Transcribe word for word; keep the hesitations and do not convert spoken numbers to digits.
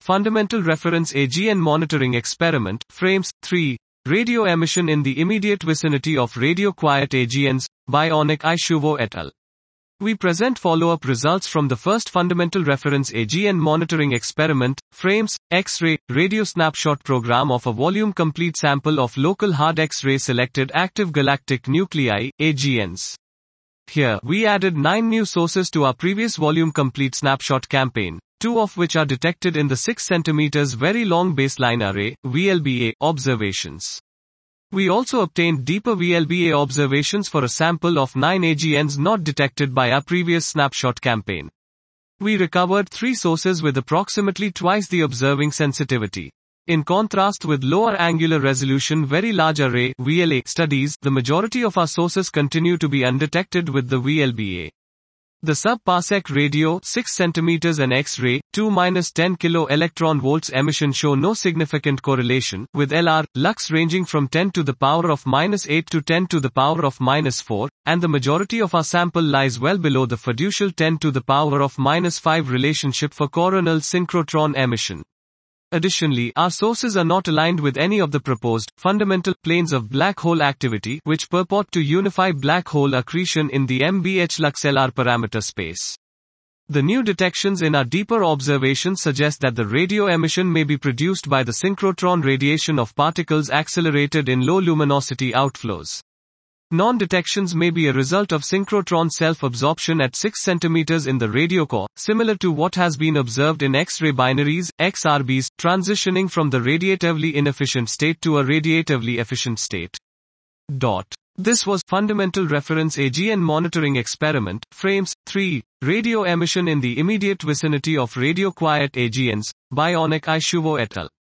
Fundamental Reference A G N Monitoring Experiment, Frames, three. Radio Emission in the Immediate Vicinity of Radio-Quiet A G Ns, by Onik Aishuvo et al. We present follow-up results from the first Fundamental Reference A G N Monitoring Experiment, Frames, X-ray, radio snapshot program of a volume-complete sample of local hard X-ray selected active galactic nuclei, A G Ns. Here, we added nine new sources to our previous volume-complete snapshot campaign, two of which are detected in the six centimeters Very Long Baseline Array, V L B A, observations. We also obtained deeper V L B A observations for a sample of nine A G Ns not detected by our previous snapshot campaign. We recovered three sources with approximately twice the observing sensitivity. In contrast with lower angular resolution Very Large Array V L A studies, the majority of our sources continue to be undetected with the V L B A. The sub-parsec radio, six centimeters and X-ray, two to ten kilo electron volts emission show no significant correlation, with L R, lux ranging from ten to the power of minus eight to ten to the power of minus four, and the majority of our sample lies well below the fiducial ten to the power of minus five relationship for coronal synchrotron emission. Additionally, our sources are not aligned with any of the proposed, fundamental, planes of black hole activity, which purport to unify black hole accretion in the M B H lux L R parameter space. The new detections in our deeper observations suggest that the radio emission may be produced by the synchrotron radiation of particles accelerated in low luminosity outflows. Non-detections may be a result of synchrotron self-absorption at six centimeters in the radio core, similar to what has been observed in X-ray binaries, X R Bs, transitioning from the radiatively inefficient state to a radiatively efficient state. Dot. This was Fundamental Reference A G N Monitoring Experiment, Frames, three. Radio Emission in the Immediate Vicinity of Radio-Quiet A G Ns, by Onik Aishuvo et al.